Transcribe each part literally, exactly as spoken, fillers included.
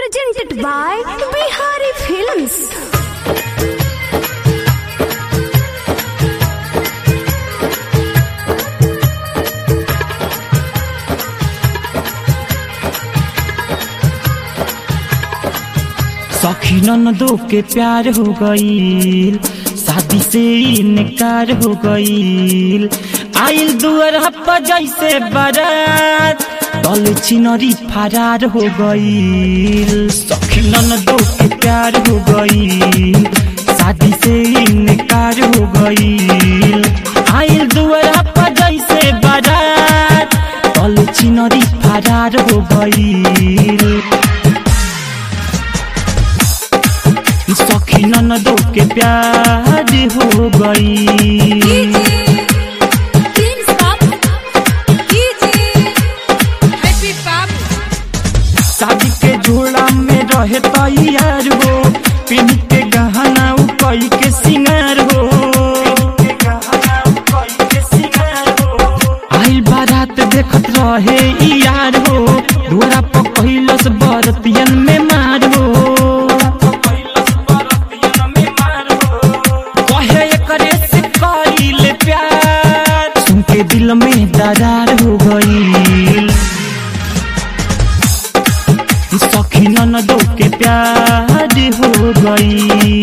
Presented by Bihari Films. सखी ननदो के प्यार हो गईल, शादी से इनकार हो गईल। आइल दुअरा पर जैसे बारात, दल चिनरी फरार हो गईल। सखी ननदो के प्यार हो गईल, शादी से इनकार हो गईल। आइल दुअरा पर जैसे बारात, दल चिनरी फरार हो गईल। सखी ननदो के प्यार हो गई। शादी के झोला में रहे तैयार हो, पिन के गहना कई के सिंगार हो। आइल बारात देखत रहे यार हो, दुआरा पर पहिलस बरतियन में मार हो। दिल में दरार हो गई। सखी ननदो के प्यार हो गई।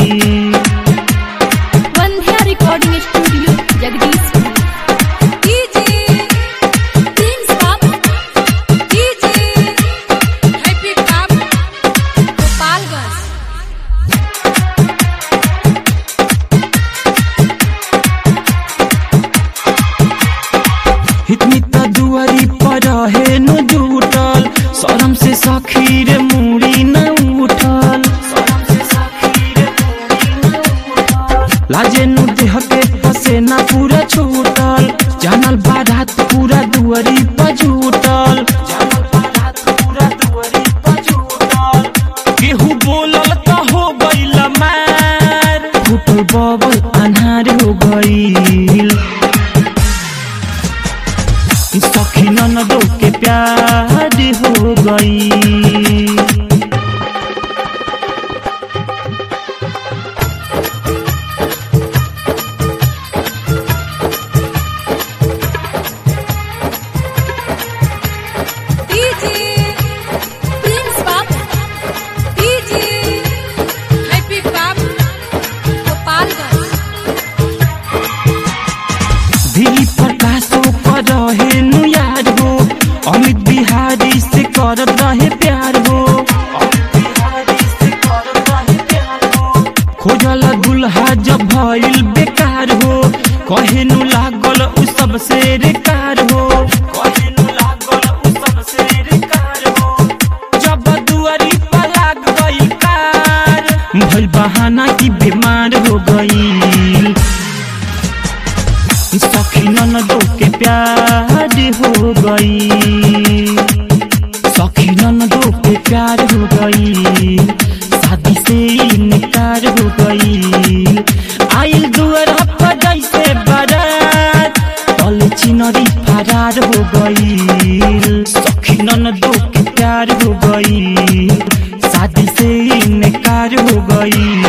Vandhya recording studio Jagdishpur. इतनी दुआरी पर है न जुटल, शरम से सखी रे मुड़ी न उठल। लाजे नु देह के पसेना पूरा छूटल, जानल बारात पूरा दुआरी पर जुटल। केहू बोलल त हो गइल मार, फुटल बबल अन्हार हो गइल। सखी ननदो के प्यार हो गई। दिली प्रकाशो पर रहे नु यार हो, अमित बिहारी से कर रहे प्यार हो। खोजल दुल्हा जब भइल बेकार हो, कहे नु लागल उ सबसे रेकार हो। जब दुआरी पर लाग गई कार, भइल बहाना की बीमार हो गई। सखी ननदो के प्यार हो गई। सखी ननदो के प्यार हो गई, शादी से इनकार हो गई। आइल दुआरा पर जैसे बारात, दल चिनरी फरार हो गई। सखी ननदो के प्यार हो गई, शादी से इनकार हो गई।